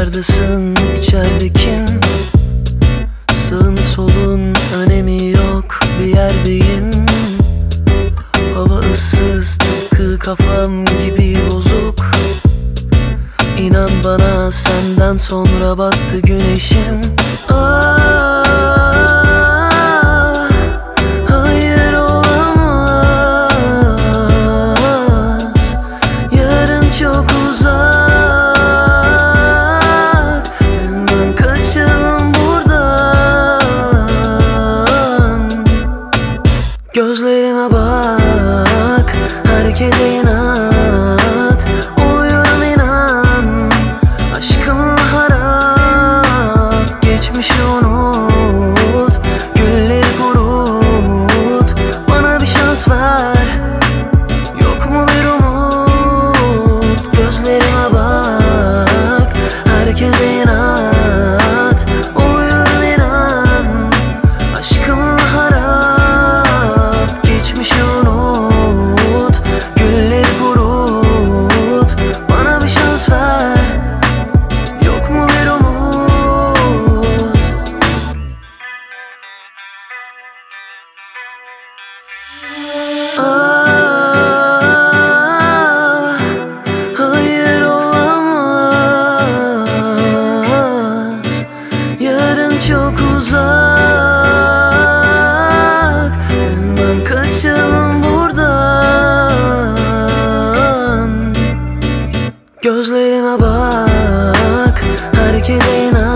Dışarıdasın, içeride kim? Sağın solun önemi yok, bir yerdeyim. Hava ıssız, tıpkı kafam gibi bozuk. İnan bana, senden sonra battı güneşim. Hayır olamaz. Yarın çok uzak. Hemen kaçalım buradan. Gözlerime bak, herkese inat. Oluyorum inan, aşkım harap. Geçmişi unut, gülleri kurut. Bana bir şans ver, yok mu bir umut? Gözlerime bak, herkese inat. Oluyorum inan, aşkım harap. Geçmişi unut, gülleri kurut. Bana bir şans ver, yok mu bir umut? Hayır olamaz. Yarın çok uzak. Hemen kaçalım buradan. Gözlerime bak, herkese inan.